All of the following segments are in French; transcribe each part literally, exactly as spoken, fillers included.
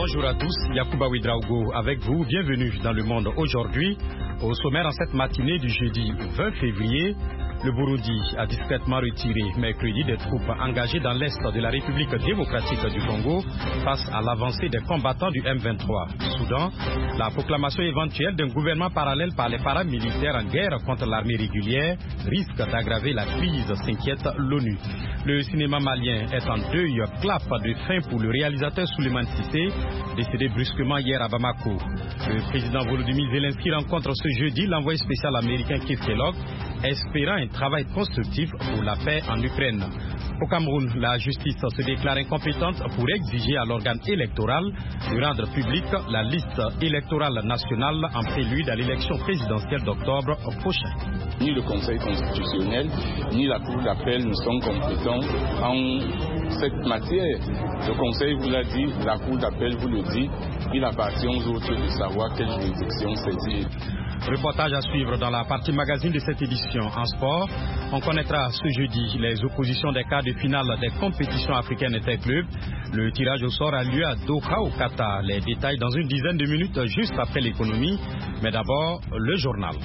Bonjour à tous, Yacouba Ouedraogo avec vous, bienvenue dans Le Monde aujourd'hui. Au sommaire en cette matinée du jeudi vingt février, le Burundi a discrètement retiré mercredi des troupes engagées dans l'est de la République démocratique du Congo face à l'avancée des combattants du M vingt-trois. Soudan, la proclamation éventuelle d'un gouvernement parallèle par les paramilitaires en guerre contre l'armée régulière risque d'aggraver la crise, s'inquiète l'ONU. Le cinéma malien est en deuil, clap de fin pour le réalisateur Souleymane Cissé, décédé brusquement hier à Bamako. Le président Volodymyr Zelensky rencontre ce jeudi l'envoyé spécial américain Keith Kellogg, espérant un travail constructif pour la paix en Ukraine. Au Cameroun, la justice se déclare incompétente pour exiger à l'organe électoral de rendre publique la liste électorale nationale en prélude à l'élection présidentielle d'octobre prochain. Ni le Conseil constitutionnel, ni la Cour d'appel ne sont compétents en cette matière. Le Conseil vous l'a dit, la Cour d'appel vous le dit, il appartient aux autres de savoir quelle juridiction saisir. Reportage à suivre dans la partie magazine de cette édition. En sport, on connaîtra ce jeudi les oppositions des quarts de finale des compétitions africaines interclubs. Le tirage au sort a lieu à Doha au Qatar. Les détails dans une dizaine de minutes juste après l'économie. Mais d'abord, le journal.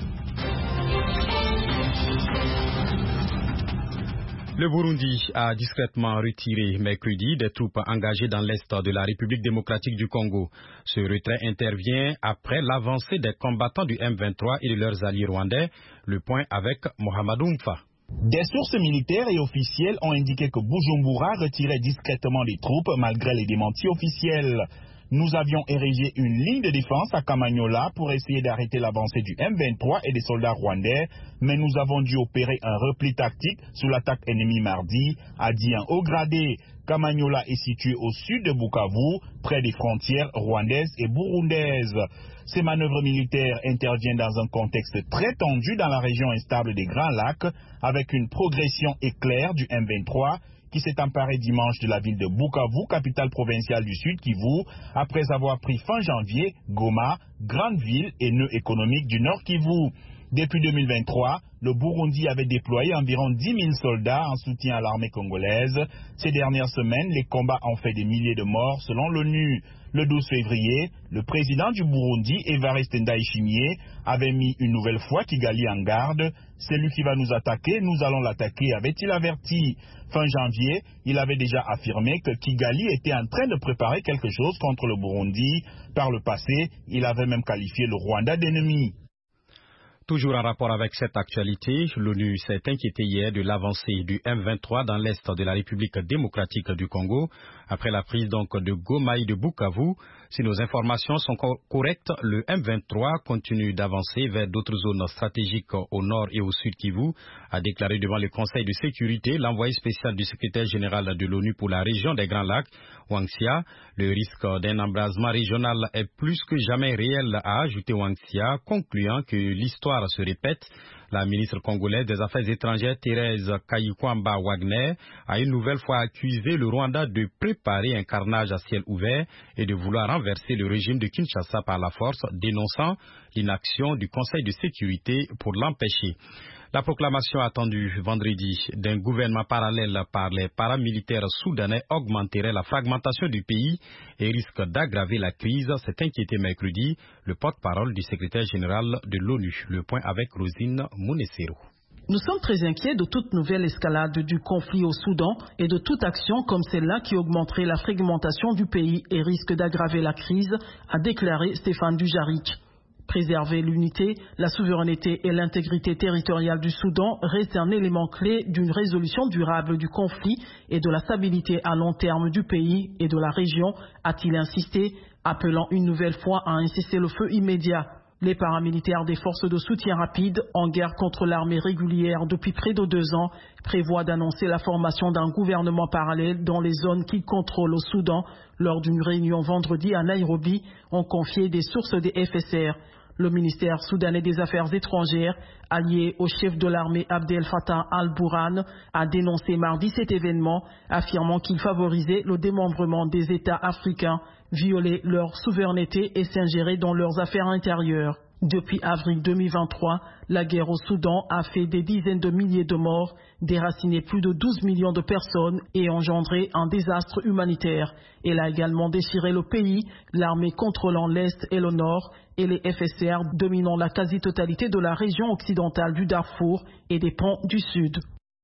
Le Burundi a discrètement retiré mercredi des troupes engagées dans l'est de la République démocratique du Congo. Ce retrait intervient après l'avancée des combattants du M vingt-trois et de leurs alliés rwandais. Le point avec Mohamedou Mfa. Des sources militaires et officielles ont indiqué que Bujumbura retirait discrètement les troupes malgré les démentis officiels. Nous avions érigé une ligne de défense à Kamanyola pour essayer d'arrêter l'avancée du M vingt-trois et des soldats rwandais, mais nous avons dû opérer un repli tactique sous l'attaque ennemie mardi, a dit un haut gradé. Kamanyola est situé au sud de Bukavu, près des frontières rwandaises et burundaises. Ces manœuvres militaires interviennent dans un contexte très tendu dans la région instable des Grands Lacs, avec une progression éclair du M vingt-trois, qui s'est emparé dimanche de la ville de Bukavu, capitale provinciale du Sud Kivu, après avoir pris fin janvier Goma, grande ville et nœud économique du Nord Kivu. Depuis deux mille vingt-trois, le Burundi avait déployé environ dix mille soldats en soutien à l'armée congolaise. Ces dernières semaines, les combats ont fait des milliers de morts selon l'ONU. Le douze février, le président du Burundi, Evariste Ndayishimiye, avait mis une nouvelle fois Kigali en garde. C'est lui qui va nous attaquer, nous allons l'attaquer, avait-il averti. Fin janvier, il avait déjà affirmé que Kigali était en train de préparer quelque chose contre le Burundi. Par le passé, il avait même qualifié le Rwanda d'ennemi. Toujours en rapport avec cette actualité, l'ONU s'est inquiétée hier de l'avancée du M vingt-trois dans l'est de la République démocratique du Congo, après la prise donc de Goma et de Bukavu. Si nos informations sont co correctes, le M vingt-trois continue d'avancer vers d'autres zones stratégiques au nord et au sud Kivu, a déclaré devant le Conseil de sécurité l'envoyé spécial du secrétaire général de l'ONU pour la région des Grands Lacs, Wang Xia. Le risque d'un embrasement régional est plus que jamais réel, a ajouté Wang Xia, concluant que l'histoire se répète. La ministre congolaise des Affaires étrangères, Thérèse Kayikwamba Wagner, a une nouvelle fois accusé le Rwanda de préparer un carnage à ciel ouvert et de vouloir renverser le régime de Kinshasa par la force, dénonçant l'inaction du Conseil de sécurité pour l'empêcher. La proclamation attendue vendredi d'un gouvernement parallèle par les paramilitaires soudanais augmenterait la fragmentation du pays et risque d'aggraver la crise, s'est inquiété mercredi le porte-parole du secrétaire général de l'ONU. Le point avec Rosine Mounessero. Nous sommes très inquiets de toute nouvelle escalade du conflit au Soudan et de toute action comme celle-là qui augmenterait la fragmentation du pays et risque d'aggraver la crise, a déclaré Stéphane Dujarric. Préserver l'unité, la souveraineté et l'intégrité territoriale du Soudan reste un élément clé d'une résolution durable du conflit et de la stabilité à long terme du pays et de la région, a-t-il insisté, appelant une nouvelle fois à un cessez-le-feu immédiat. Les paramilitaires des forces de soutien rapide, en guerre contre l'armée régulière depuis près de deux ans, prévoient d'annoncer la formation d'un gouvernement parallèle dans les zones qu'ils contrôlent au Soudan. Lors d'une réunion vendredi à Nairobi, ont confié des sources des F S R. Le ministère soudanais des Affaires étrangères, allié au chef de l'armée Abdel Fattah al-Burhan, a dénoncé mardi cet événement, affirmant qu'il favorisait le démembrement des États africains, violer leur souveraineté et s'ingérer dans leurs affaires intérieures. Depuis avril deux mille vingt-trois, la guerre au Soudan a fait des dizaines de milliers de morts, déraciné plus de douze millions de personnes et engendré un désastre humanitaire. Elle a également déchiré le pays, l'armée contrôlant l'Est et le Nord et les F S R dominant la quasi-totalité de la région occidentale du Darfour et des ponts du Sud.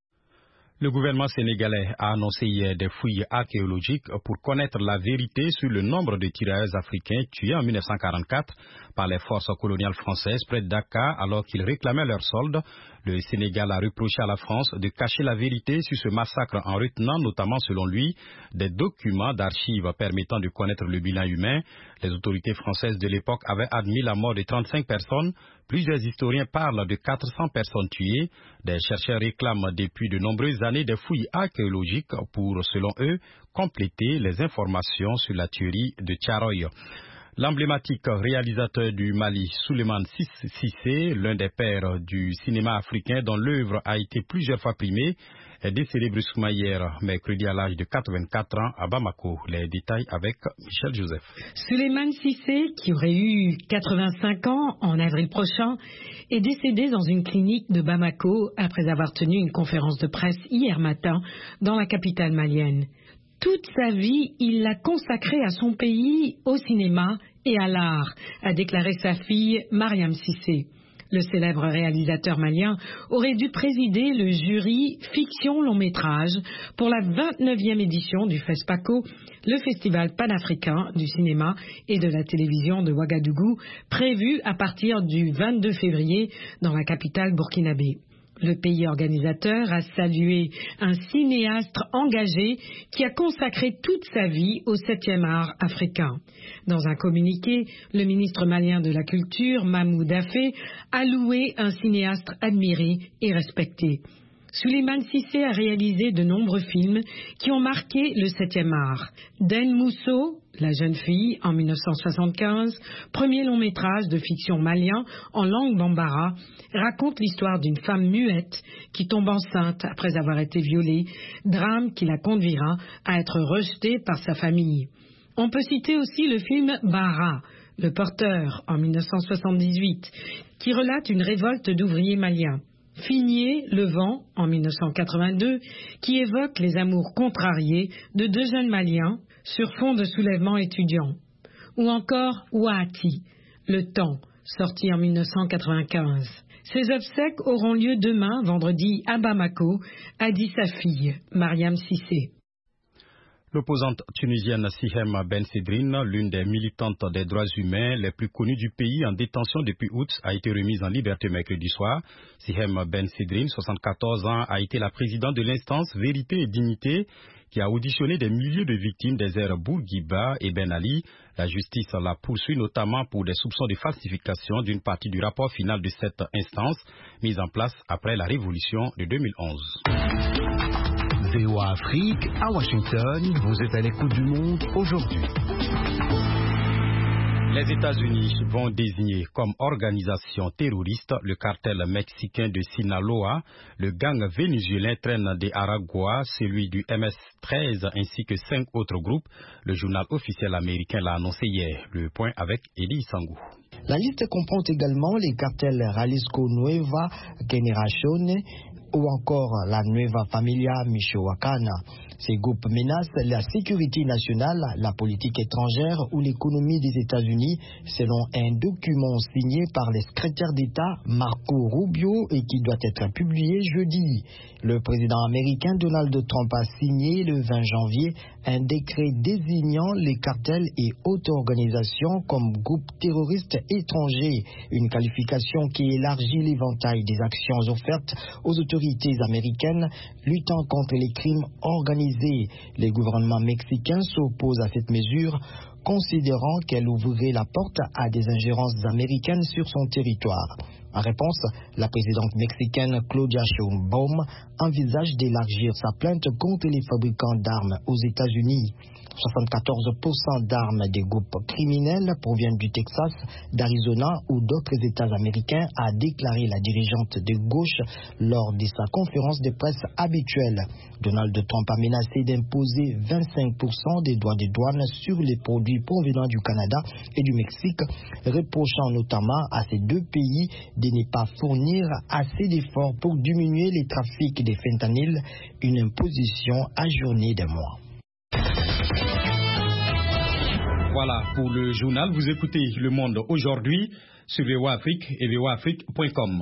Le gouvernement sénégalais a annoncé hier des fouilles archéologiques pour connaître la vérité sur le nombre de tirailleurs africains tués en mille neuf cent quarante-quatre par les forces coloniales françaises près de Dakar alors qu'ils réclamaient leur solde. Le Sénégal a reproché à la France de cacher la vérité sur ce massacre en retenant notamment, selon lui, des documents d'archives permettant de connaître le bilan humain. Les autorités françaises de l'époque avaient admis la mort de trente-cinq personnes. Plusieurs historiens parlent de quatre cents personnes tuées. Des chercheurs réclament depuis de nombreuses années des fouilles archéologiques pour, selon eux, compléter les informations sur la tuerie de Thiaroye. L'emblématique réalisateur du Mali, Souleymane Cissé, l'un des pères du cinéma africain dont l'œuvre a été plusieurs fois primée, est décédé brusquement hier, mercredi, à l'âge de quatre-vingt-quatre ans à Bamako. Les détails avec Michel Joseph. Souleymane Cissé, qui aurait eu quatre-vingt-cinq ans en avril prochain, est décédé dans une clinique de Bamako après avoir tenu une conférence de presse hier matin dans la capitale malienne. Toute sa vie, il l'a consacrée à son pays, au cinéma et à l'art, a déclaré sa fille Mariam Cissé. Le célèbre réalisateur malien aurait dû présider le jury fiction long métrage pour la vingt-neuvième édition du FESPACO, le festival panafricain du cinéma et de la télévision de Ouagadougou, prévu à partir du vingt-deux février dans la capitale burkinabé. Le pays organisateur a salué un cinéaste engagé qui a consacré toute sa vie au septième art africain. Dans un communiqué, le ministre malien de la Culture, Mahmoud Affé, a loué un cinéaste admiré et respecté. Souleymane Cissé a réalisé de nombreux films qui ont marqué le septième art. Den Mousso, La jeune fille, en mille neuf cent soixante-quinze, premier long métrage de fiction malien en langue bambara, raconte l'histoire d'une femme muette qui tombe enceinte après avoir été violée, drame qui la conduira à être rejetée par sa famille. On peut citer aussi le film Bara, Le Porteur, en mille neuf cent soixante-dix-huit, qui relate une révolte d'ouvriers maliens. Figné, Le Vent, en mille neuf cent quatre-vingt-deux, qui évoque les amours contrariés de deux jeunes Maliens sur fond de soulèvement étudiant. Ou encore Ouati, Le Temps, sorti en mille neuf cent quatre-vingt-quinze. Ces obsèques auront lieu demain, vendredi, à Bamako, a dit sa fille, Mariam Cissé. L'opposante tunisienne Sihem Ben Sedrine, l'une des militantes des droits humains les plus connues du pays en détention depuis août, a été remise en liberté mercredi soir. Sihem Ben Sedrine, soixante-quatorze ans, a été la présidente de l'instance Vérité et Dignité qui a auditionné des milliers de victimes des aires Bourguiba et Ben Ali. La justice la poursuit notamment pour des soupçons de falsification d'une partie du rapport final de cette instance mise en place après la révolution de deux mille onze. V O A Afrique, à Washington, vous êtes à l'écoute du monde aujourd'hui. Les États-Unis vont désigner comme organisation terroriste le cartel mexicain de Sinaloa. Le gang vénézuélien traîne des Aragua, celui du M S treize ainsi que cinq autres groupes. Le journal officiel américain l'a annoncé hier. Le point avec Elie Sangou. La liste comprend également les cartels Jalisco Nueva Generación ou encore la Nueva Familia Michoacana. Ces groupes menacent la sécurité nationale, la politique étrangère ou l'économie des États-Unis, selon un document signé par le secrétaire d'État Marco Rubio et qui doit être publié jeudi. Le président américain Donald Trump a signé le vingt janvier un décret désignant les cartels et autres organisations comme groupes terroristes étrangers, une qualification qui élargit l'éventail des actions offertes aux autorités américaines luttant contre les crimes organisés. Le gouvernement mexicain s'oppose à cette mesure, considérant qu'elle ouvrirait la porte à des ingérences américaines sur son territoire. En réponse, la présidente mexicaine Claudia Sheinbaum envisage d'élargir sa plainte contre les fabricants d'armes aux États-Unis. soixante-quatorze pour cent d'armes des groupes criminels proviennent du Texas, d'Arizona ou d'autres États américains, a déclaré la dirigeante de gauche lors de sa conférence de presse habituelle. Donald Trump a menacé d'imposer vingt-cinq pour cent des droits de douane sur les produits provenant du Canada et du Mexique, reprochant notamment à ces deux pays de ne pas fournir assez d'efforts pour diminuer les trafics de fentanyl, une imposition ajournée d'un mois. Voilà pour le journal. Vous écoutez Le Monde aujourd'hui sur V O A Afrique et V O A Afrique point com.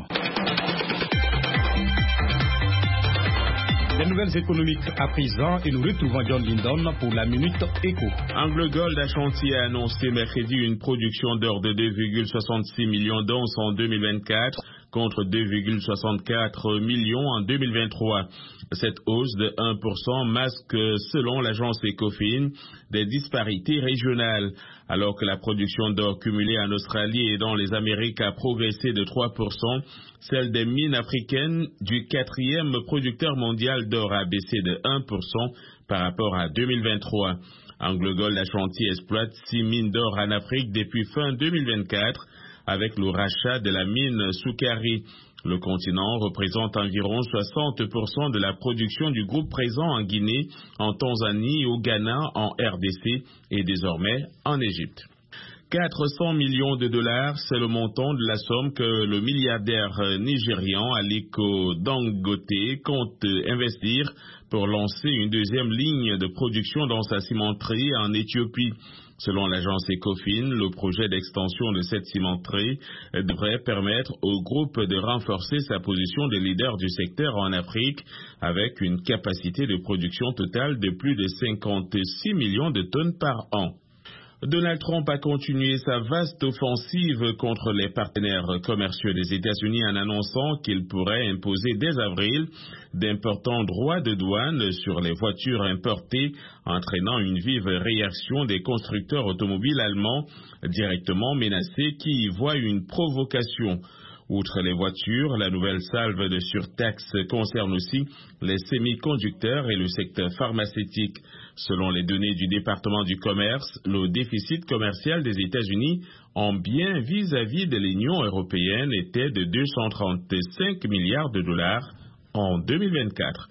Les nouvelles économiques à présent et nous retrouvons John Lindon pour la Minute Éco. AngloGold Ashanti a annoncé mercredi une production d'or de deux virgule soixante-six millions d'onces en deux mille vingt-quatre contre deux virgule soixante-quatre millions en deux mille vingt-trois. Cette hausse de un pour cent masque, selon l'agence Ecofin, des disparités régionales. Alors que la production d'or cumulée en Australie et dans les Amériques a progressé de trois pour cent, celle des mines africaines du quatrième producteur mondial d'or a baissé de un pour cent par rapport à deux mille vingt-trois. AngloGold Ashanti exploite six mines d'or en Afrique depuis fin deux mille vingt-quatre avec le rachat de la mine Sukari. Le continent représente environ soixante pour cent de la production du groupe présent en Guinée, en Tanzanie, au Ghana, en R D C et désormais en Égypte. quatre cents millions de dollars, c'est le montant de la somme que le milliardaire nigérian Aliko Dangote compte investir pour lancer une deuxième ligne de production dans sa cimenterie en Éthiopie. Selon l'agence Ecofin, le projet d'extension de cette cimenterie devrait permettre au groupe de renforcer sa position de leader du secteur en Afrique avec une capacité de production totale de plus de cinquante-six millions de tonnes par an. Donald Trump a continué sa vaste offensive contre les partenaires commerciaux des États-Unis en annonçant qu'il pourrait imposer dès avril d'importants droits de douane sur les voitures importées, entraînant une vive réaction des constructeurs automobiles allemands directement menacés qui y voient une provocation. Outre les voitures, la nouvelle salve de surtaxe concerne aussi les semi-conducteurs et le secteur pharmaceutique. Selon les données du département du commerce, le déficit commercial des États-Unis en biens vis-à-vis de l'Union européenne était de deux cent trente-cinq milliards de dollars en deux mille vingt-quatre.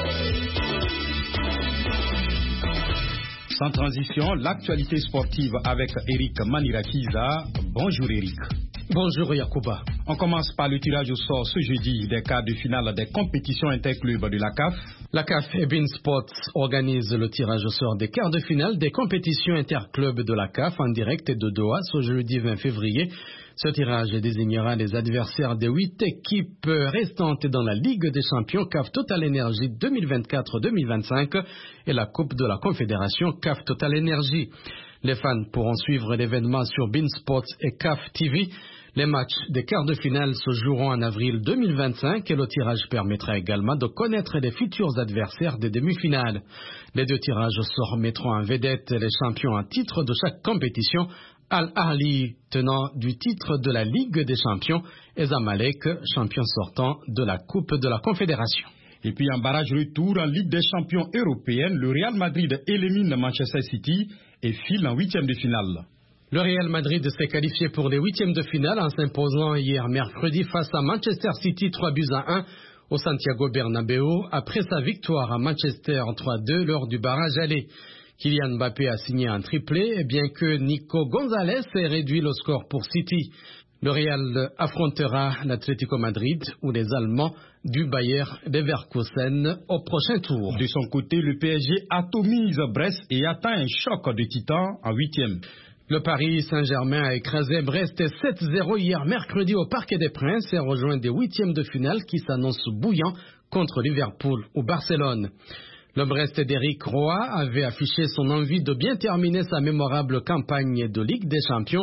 Sans transition, l'actualité sportive avec Eric Manirakiza. Bonjour Eric. Bonjour Yacouba. On commence par le tirage au sort ce jeudi des quarts de finale des compétitions interclubs de la C A F. La C A F et Beansports organisent le tirage au sort des quarts de finale des compétitions interclubs de la C A F en direct de Doha ce jeudi vingt février. Ce tirage désignera les adversaires des huit équipes restantes dans la Ligue des champions C A F Total Energy deux mille vingt-quatre deux mille vingt-cinq et la Coupe de la Confédération C A F Total Energy. Les fans pourront suivre l'événement sur Beansports et C A F T V. Les matchs des quarts de finale se joueront en avril deux mille vingt-cinq et le tirage permettra également de connaître les futurs adversaires des demi-finales. Les deux tirages au sort mettront en vedette les champions en titre de chaque compétition, Al Ahly, tenant du titre de la Ligue des champions, et Zamalek, champion sortant de la Coupe de la Confédération. Et puis en barrage retour en Ligue des champions européenne, le Real Madrid élimine Manchester City et file en huitième de finale. Le Real Madrid s'est qualifié pour les huitièmes de finale en s'imposant hier mercredi face à Manchester City trois buts à un au Santiago Bernabéu après sa victoire à Manchester trois deux lors du barrage aller. Kylian Mbappé a signé un triplé bien que Nico Gonzalez ait réduit le score pour City. Le Real affrontera l'Atlético Madrid ou les Allemands du Bayer Leverkusen au prochain tour. De son côté, le P S G atomise Brest et atteint un choc de titan en huitième. Le Paris Saint-Germain a écrasé Brest sept zéro hier mercredi au Parc des Princes et rejoint des huitièmes de finale qui s'annoncent bouillants contre Liverpool ou Barcelone. Le Brest d'Éric Roy avait affiché son envie de bien terminer sa mémorable campagne de Ligue des Champions,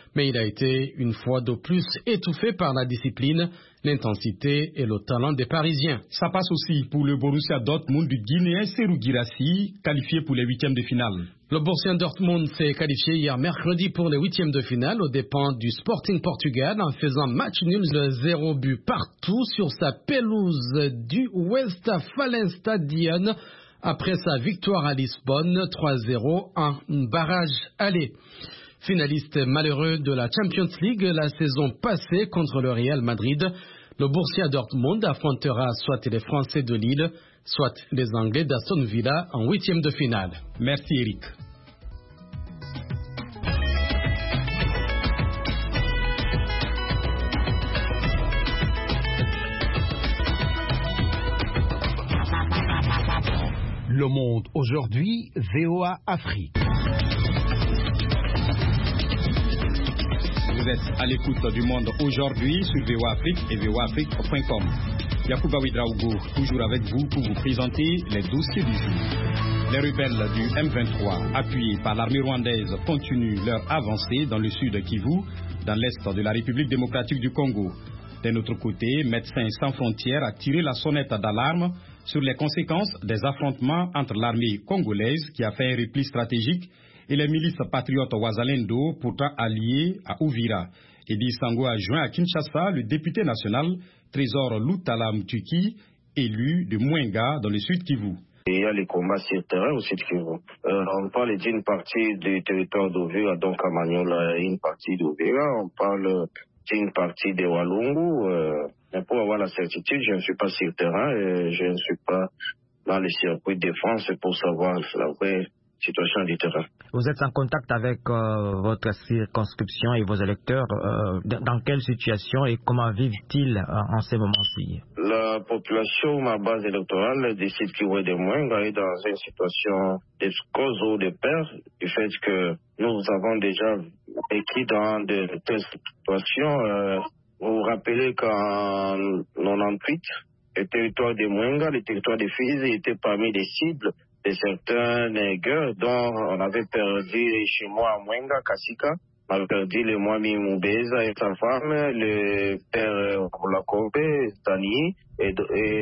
mais il a été une fois de plus étouffé par la discipline, l'intensité et le talent des Parisiens. Ça passe aussi pour le Borussia Dortmund du Guinéen Serhou Guirassy, qualifié pour les huitièmes de finale. Le Borussia Dortmund s'est qualifié hier mercredi pour les huitièmes de finale aux dépens du Sporting Portugal en faisant match nul de zéro but partout sur sa pelouse du Westfalenstadion après sa victoire à Lisbonne trois zéro en barrage aller. Finaliste malheureux de la Champions League la saison passée contre le Real Madrid, le Borussia Dortmund affrontera soit les Français de Lille, soit les Anglais d'Aston Villa en huitième de finale. Merci Eric. Le Monde aujourd'hui, V O A Afrique. Vous êtes à l'écoute du Monde aujourd'hui sur V O A Afrique et V O A Afrique point com. Yacouba Ouedraogo, toujours avec vous pour vous présenter les dossiers du jour. Les rebelles du M vingt-trois, appuyés par l'armée rwandaise, continuent leur avancée dans le sud Kivu, dans l'est de la République démocratique du Congo. D'un autre côté, Médecins sans frontières a tiré la sonnette d'alarme sur les conséquences des affrontements entre l'armée congolaise, qui a fait un repli stratégique, et les milices patriotes Wazalendo, pourtant alliées à Uvira. Edi Sango a joint à Kinshasa le député national Trésor Lutala Mtuki, élu de Mwenga dans le sud Kivu. Il y a les combats sur terrain au sud Kivu. Euh, on parle d'une partie du territoire d'Uvira, donc à Maniola, une partie d'Uvira. On parle d'une partie de Walungu. Euh, mais pour avoir la certitude, je ne suis pas sur terrain et je ne suis pas dans les circuits de défense pour savoir la vraie situation du terrain. Vous êtes en contact avec euh, votre circonscription et vos électeurs. Euh, dans quelle situation et comment vivent-ils euh, en ces moments-ci? La population, ma base électorale, décide qu'il y ait de moins, est dans une situation de cause ou de peur, du fait que nous avons déjà écrit dans de telles situations. Euh, vous vous rappelez qu'en quatre-vingt-dix-huit, le territoire de Mwenga, le territoire de Fizi était parmi les cibles de certains guerres dont on avait perdu chez moi à Mwenga, Kassika. On avait perdu le Mwami Moubeza et sa femme, le père Olakobe, Tani, et,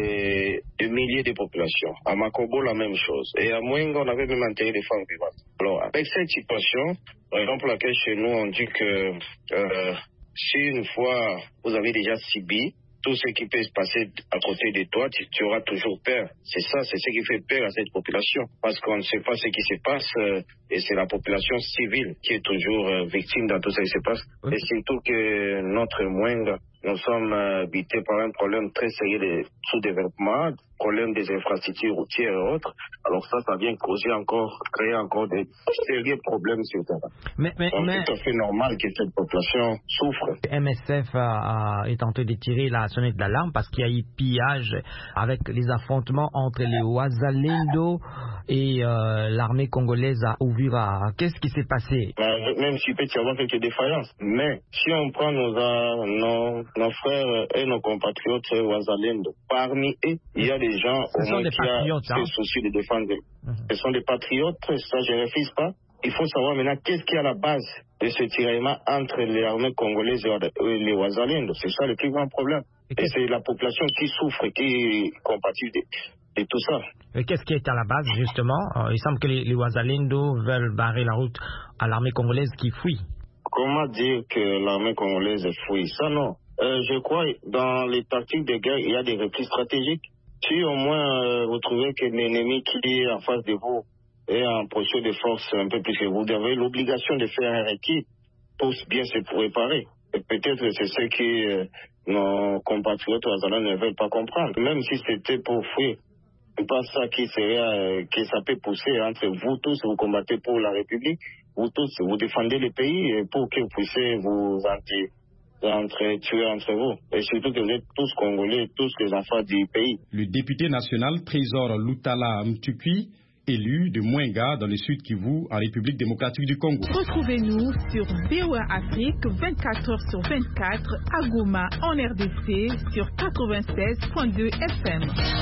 et des milliers de populations. À Makobo, la même chose. Et à Mwenga, on avait même enterré les femmes vivantes. Alors, avec cette situation, raison pour laquelle chez nous, on dit que euh, si une fois vous avez déjà subi tout ce qui peut se passer à côté de toi, tu, tu auras toujours peur. C'est ça, c'est ce qui fait peur à cette population. Parce qu'on ne sait pas ce qui se passe euh, et c'est la population civile qui est toujours euh, victime dans tout ce qui se passe. Oui. Et surtout que notre Mwenga, nous sommes euh, habités par un problème très sérieux de sous-développement, problème des infrastructures routières et autres. Alors ça, ça vient causer encore, créer encore des sérieux problèmes sur le terrain. Mais, mais, Donc mais... c'est tout à fait normal que cette population souffre. M S F a, a, est tenté de tirer la sonnette d'alarme parce qu'il y a eu pillage avec les affrontements entre les Wazalendo et euh, l'armée congolaise à Uvira. Qu'est-ce qui s'est passé? Ben, même s'il peut y avoir quelques défaillances. Mais si on prend nos, nos, nos frères et nos compatriotes Wazalendo, parmi eux, il y a des gens au moins qui ont ce souci de défendre. Mmh. Ce sont des patriotes, ça je ne refuse pas. Il faut savoir maintenant qu'est-ce qui est à la base de ce tiraillement entre les armées congolaises et les Wazalendo. C'est ça le plus grand problème. Et, et c'est la population qui souffre, qui compatit de, de tout ça. Et qu'est-ce qui est à la base, justement? Il semble que les, les Wazalendo veulent barrer la route à l'armée congolaise qui fuit. Comment dire que l'armée congolaise fuit? Ça, non. Euh, je crois dans les tactiques de guerre, il y a des replis stratégiques. Si au moins euh, vous trouvez que l'ennemi qui est en face de vous est en position de force un peu plus que vous, vous avez l'obligation de faire un requis pour bien se préparer. Et peut-être que c'est ce que euh, nos compatriotes wazalans ne veulent pas comprendre. Même si c'était pour fuir, c'est pas ça qui serait, euh, que ça peut pousser entre vous tous, vous combattez pour la République, vous tous, vous défendez le pays et pour que vous puissiez vous anti entre tuer entre vous. Et surtout que vous êtes tous Congolais, tous les enfants du pays. Le député national Trésor Lutala Mtuki, élu de Mwenga dans le sud Kivu, en République démocratique du Congo. Retrouvez-nous sur V O A Afrique vingt-quatre heures sur vingt-quatre à Goma en R D C sur quatre-vingt-seize virgule deux F M.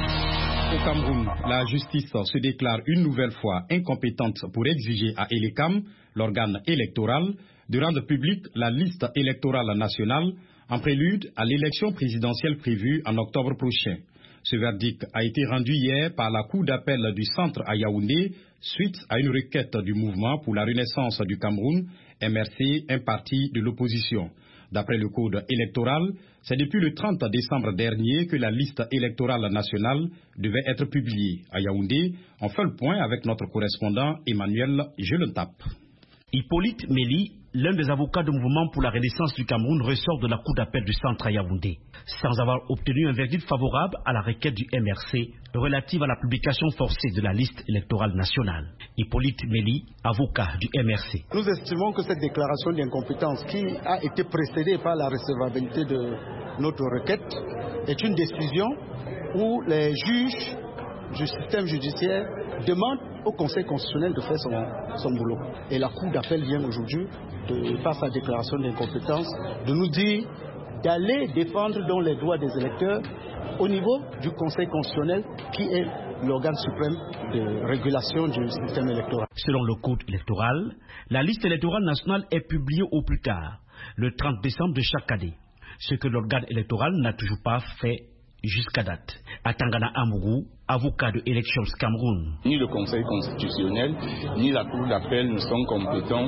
Au Cameroun, la justice se déclare une nouvelle fois incompétente pour exiger à Elekam, l'organe électoral, de rendre publique la liste électorale nationale en prélude à l'élection présidentielle prévue en octobre prochain. Ce verdict a été rendu hier par la Cour d'appel du centre à Yaoundé suite à une requête du mouvement pour la renaissance du Cameroun, M R C, un parti de l'opposition. D'après le code électoral, c'est depuis le trente décembre dernier que la liste électorale nationale devait être publiée. À Yaoundé, on fait le point avec notre correspondant Emmanuel Jelentap. Hippolyte Méli, l'un des avocats du mouvement pour la renaissance du Cameroun, ressort de la cour d'appel du centre à Yaoundé, sans avoir obtenu un verdict favorable à la requête du M R C relative à la publication forcée de la liste électorale nationale. Hippolyte Méli, avocat du M R C. Nous estimons que cette déclaration d'incompétence, qui a été précédée par la recevabilité de notre requête, est une décision où les juges du système judiciaire demandent au Conseil constitutionnel de faire son, son boulot. Et la Cour d'appel vient aujourd'hui, de, par sa déclaration d'incompétence, de nous dire d'aller défendre donc les droits des électeurs au niveau du Conseil constitutionnel, qui est l'organe suprême de régulation du système électoral. Selon le code électoral, la liste électorale nationale est publiée au plus tard, le trente décembre de chaque année, ce que l'organe électoral n'a toujours pas fait jusqu'à date. Atangana Amougou, avocat de Elections Cameroun. Ni le Conseil constitutionnel, ni la Cour d'appel ne sont compétents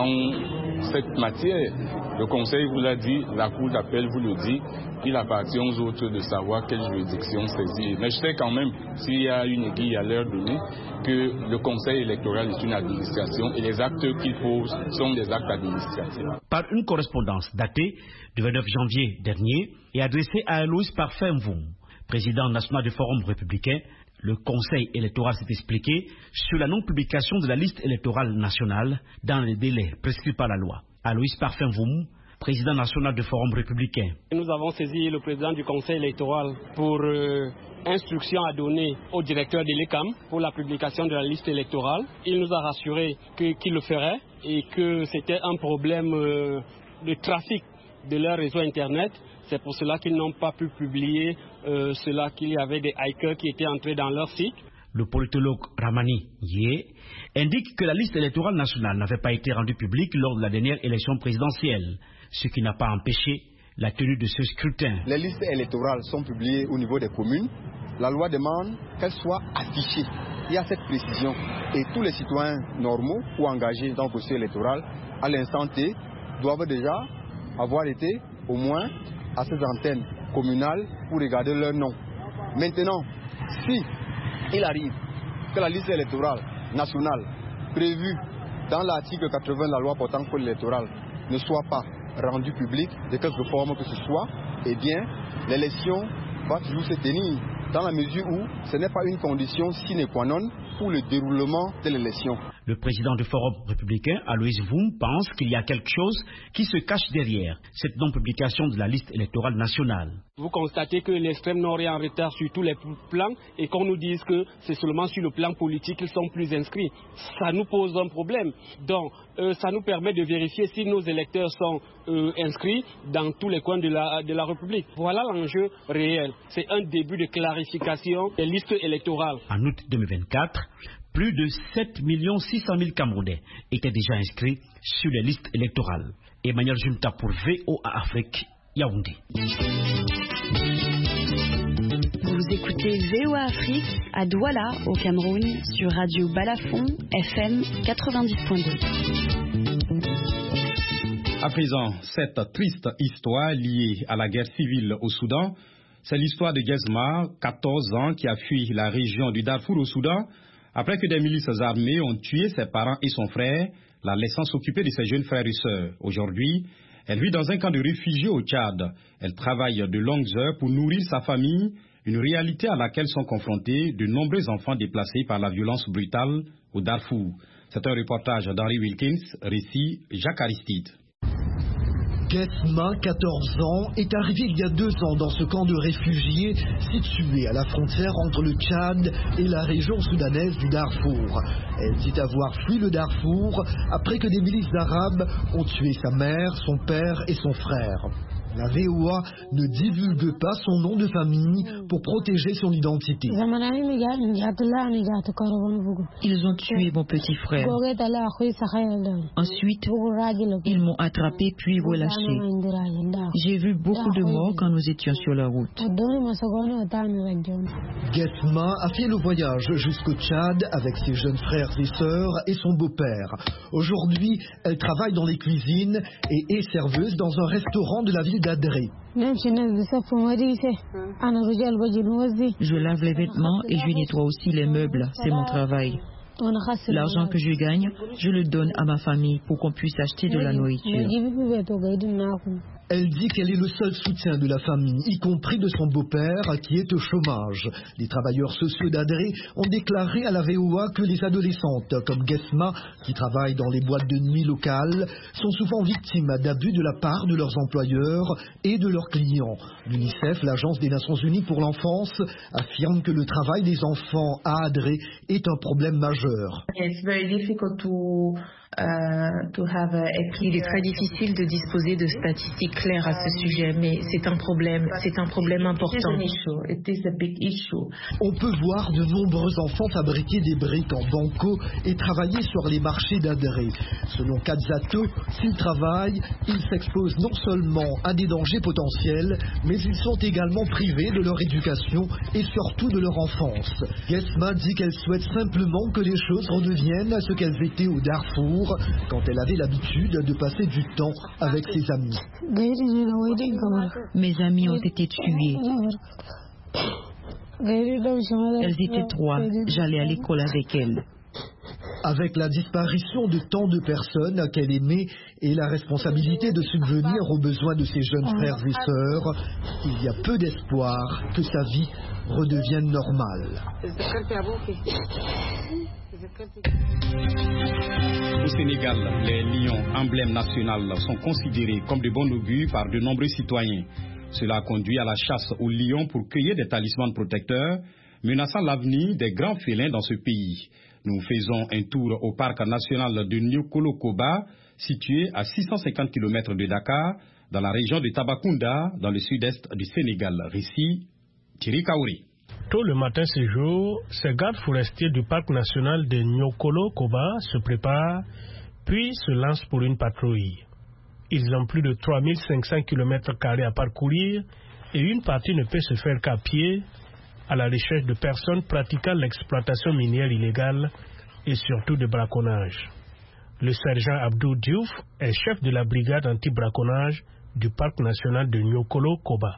en cette matière. Le Conseil vous l'a dit, la Cour d'appel vous le dit, il appartient aux autres de savoir quelle juridiction saisir. Mais je sais quand même, s'il y a une aiguille à l'heure donnée, que le Conseil électoral est une administration et les actes qu'il pose sont des actes administratifs. Par une correspondance datée du vingt-neuf janvier dernier et adressée à Aloïs Parfait-Mvoum, président national du Forum républicain, le Conseil électoral s'est expliqué sur la non-publication de la liste électorale nationale dans les délais prescrits par la loi. Aloïs Parfait-Mvoum, président national du Forum républicain. Nous avons saisi le président du Conseil électoral pour euh, instruction à donner au directeur de l'E C A M pour la publication de la liste électorale. Il nous a rassuré que, qu'il le ferait et que c'était un problème euh, de trafic de leur réseau Internet. C'est pour cela qu'ils n'ont pas pu publier euh, cela, qu'il y avait des hackers qui étaient entrés dans leur site. Le politologue Ramani Yé indique que la liste électorale nationale n'avait pas été rendue publique lors de la dernière élection présidentielle, ce qui n'a pas empêché la tenue de ce scrutin. Les listes électorales sont publiées au niveau des communes. La loi demande qu'elles soient affichées. Il y a cette précision. Et tous les citoyens normaux ou engagés dans le processus électoral, à l'instant T, doivent déjà avoir été au moins à ces antennes communales pour regarder leur nom. Maintenant, si il arrive que la liste électorale nationale prévue dans l'article quatre-vingts de la loi portant code électoral ne soit pas rendue publique de quelque forme que ce soit, eh bien, l'élection va toujours se tenir dans la mesure où ce n'est pas une condition sine qua non pour le déroulement de l'élection. Le président du Forum républicain, Aloïs Mvoum, pense qu'il y a quelque chose qui se cache derrière cette non-publication de la liste électorale nationale. Vous constatez que l'extrême nord est en retard sur tous les plans et qu'on nous dise que c'est seulement sur le plan politique qu'ils sont plus inscrits. Ça nous pose un problème. Donc, euh, ça nous permet de vérifier si nos électeurs sont euh, inscrits dans tous les coins de la, de la République. Voilà l'enjeu réel. C'est un début de clarification des listes électorales. En août deux mille vingt-quatre, plus de sept millions six cent mille Camerounais étaient déjà inscrits sur les listes électorales. Emmanuel Junta pour V O A Afrique, Yaoundé. Vous écoutez V O A Afrique à Douala, au Cameroun, sur Radio Balafon, F M quatre-vingt-dix point deux. À présent, cette triste histoire liée à la guerre civile au Soudan, c'est l'histoire de Gezma, quatorze ans, qui a fui la région du Darfour au Soudan, après que des milices armées ont tué ses parents et son frère, la laissant s'occuper de ses jeunes frères et sœurs. Aujourd'hui, elle vit dans un camp de réfugiés au Tchad. Elle travaille de longues heures pour nourrir sa famille, une réalité à laquelle sont confrontés de nombreux enfants déplacés par la violence brutale au Darfour. C'est un reportage d'Henry Wilkins, récit Jacques Aristide. Gezma, quatorze ans, est arrivée il y a deux ans dans ce camp de réfugiés situé à la frontière entre le Tchad et la région soudanaise du Darfour. Elle dit avoir fui le Darfour après que des milices arabes ont tué sa mère, son père et son frère. La V O A ne divulgue pas son nom de famille pour protéger son identité. Ils ont tué mon petit frère. Ensuite, ils m'ont attrapé puis relâché. J'ai vu beaucoup de morts quand nous étions sur la route. Guesma a fait le voyage jusqu'au Tchad avec ses jeunes frères et sœurs et son beau-père. Aujourd'hui, elle travaille dans les cuisines et est serveuse dans un restaurant de la ville d'Adré. Je lave les vêtements et je nettoie aussi les meubles. C'est mon travail. L'argent que je gagne, je le donne à ma famille pour qu'on puisse acheter de la nourriture. Elle dit qu'elle est le seul soutien de la famille, y compris de son beau-père qui est au chômage. Les travailleurs sociaux d'Adré ont déclaré à la V O A que les adolescentes comme Guesma, qui travaillent dans les boîtes de nuit locales, sont souvent victimes d'abus de la part de leurs employeurs et de leurs clients. L'UNICEF, l'Agence des Nations Unies pour l'enfance, affirme que le travail des enfants à Adré est un problème majeur. Il est très difficile de disposer de statistiques claires à ce sujet, mais c'est un problème, c'est un problème important. On peut voir de nombreux enfants fabriquer des briques en banco et travailler sur les marchés d'Adré. Selon Kadzato, s'ils travaillent, ils s'exposent non seulement à des dangers potentiels, mais ils sont également privés de leur éducation et surtout de leur enfance. Guesma dit qu'elle souhaite simplement que les choses redeviennent à ce qu'elles étaient au Darfour, quand elle avait l'habitude de passer du temps avec ses amis. Mes amis ont été tués. Elles étaient trois. J'allais à l'école avec elles. Avec la disparition de tant de personnes qu'elle aimait et la responsabilité de subvenir aux besoins de ses jeunes frères et sœurs, il y a peu d'espoir que sa vie redevienne normale. Au Sénégal, les lions, emblèmes national, sont considérés comme de bon augure par de nombreux citoyens. Cela a conduit à la chasse aux lions pour cueillir des talismans protecteurs, menaçant l'avenir des grands félins dans ce pays. Nous faisons un tour au parc national de Niokolo-Koba, situé à six cent cinquante kilomètres de Dakar, dans la région de Tambacounda, dans le sud-est du Sénégal. Récit Thierry Kaouri. Tôt le matin ce jour, ces gardes forestiers du parc national de Niokolo-Koba se préparent, puis se lancent pour une patrouille. Ils ont plus de trois mille cinq cents kilomètres carrés à parcourir et une partie ne peut se faire qu'à pied, à la recherche de personnes pratiquant l'exploitation minière illégale et surtout de braconnage. Le sergent Abdou Diouf est chef de la brigade anti-braconnage du parc national de Niokolo-Koba.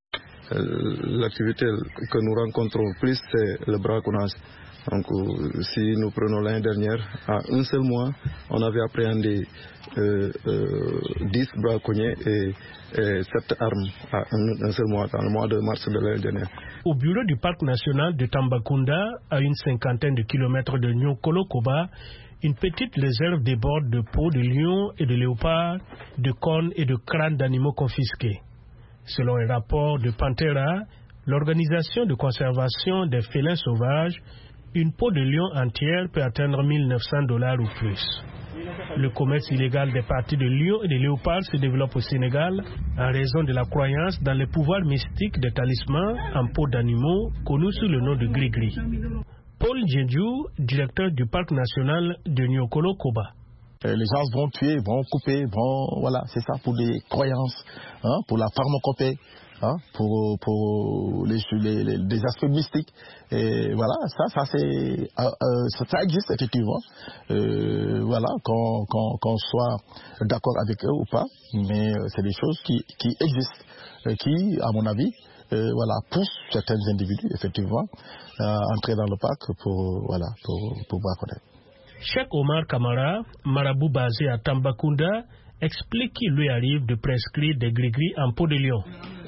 L'activité que nous rencontrons plus, c'est le braconnage. Donc, si nous prenons l'année dernière, à un seul mois, on avait appréhendé euh, euh, dix braconniers et, et sept armes à un, un seul mois, dans le mois de mars de l'année dernière. Au bureau du parc national de Tambacounda, à une cinquantaine de kilomètres de Niokolo-Koba, une petite réserve déborde de peaux de lions et de léopards, de cornes et de crânes d'animaux confisqués. Selon un rapport de Pantera, l'organisation de conservation des félins sauvages, une peau de lion entière peut atteindre mille neuf cents dollars ou plus. Le commerce illégal des parties de lions et de léopards se développe au Sénégal en raison de la croyance dans les pouvoirs mystiques des talismans en peau d'animaux connus sous le nom de gris-gris. Paul Djedjou, directeur du parc national de Niokolo-Koba. Les gens vont tuer, vont couper, vont, voilà, c'est ça, pour des croyances, hein, pour la pharmacopée, hein, pour, pour les, les, les, des aspects mystiques. Et voilà, ça, ça, c'est, euh, euh, ça existe effectivement. Euh, voilà, qu'on, qu'on, qu'on soit d'accord avec eux ou pas, mais euh, c'est des choses qui, qui existent, euh, qui, à mon avis, euh, voilà, poussent certains individus, effectivement, à entrer dans le parc pour, voilà, pour, pour pouvoir connaître. Cheikh Omar Kamara, marabout basé à Tambacounda, explique qu'il lui arrive de prescrire des gris-gris en peau de lion.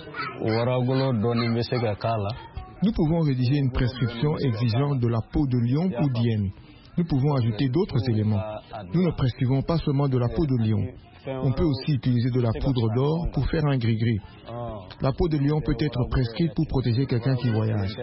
Nous pouvons rédiger une prescription exigeant de la peau de lion ou d'hyène. Nous pouvons ajouter d'autres éléments. Nous ne prescrivons pas seulement de la peau de lion. On peut aussi utiliser de la poudre d'or pour faire un gris-gris. La peau de lion peut être prescrite pour protéger quelqu'un qui voyage.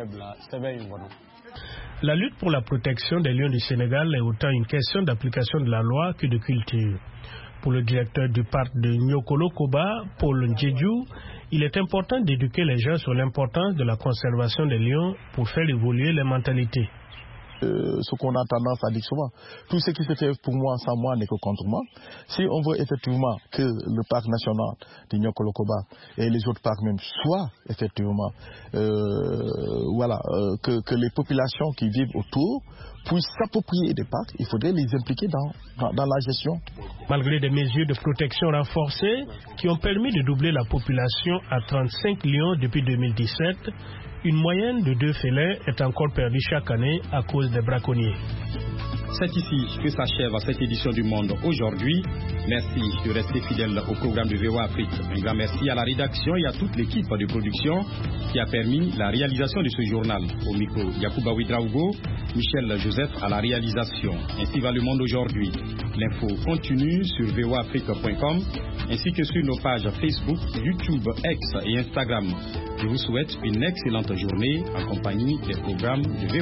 La lutte pour la protection des lions du Sénégal est autant une question d'application de la loi que de culture. Pour le directeur du parc de Nyokolo-Koba, Paul Ndjedju, il est important d'éduquer les gens sur l'importance de la conservation des lions pour faire évoluer les mentalités. Euh, ce qu'on a tendance à dire souvent, tout ce qui se fait pour moi sans moi n'est que contre moi. Si on veut effectivement que le parc national de Nyokolo-Koba et les autres parcs même soient effectivement, euh, voilà, euh, que, que les populations qui vivent autour puissent s'approprier des parcs, il faudrait les impliquer dans, dans, dans la gestion. Malgré des mesures de protection renforcées qui ont permis de doubler la population à trente-cinq lions depuis deux mille dix-sept, une moyenne de deux félins est encore perdue chaque année à cause des braconniers. C'est ici que s'achève cette édition du Monde aujourd'hui. Merci de rester fidèle au programme de V O A Afrique. Un grand merci à la rédaction et à toute l'équipe de production qui a permis la réalisation de ce journal. Au micro, Yacouba Ouidraougo, Michel Joseph à la réalisation. Ainsi va le monde aujourd'hui. L'info continue sur v o afrique point com ainsi que sur nos pages Facebook, YouTube, X et Instagram. Je vous souhaite une excellente journée en compagnie des programmes de V O A.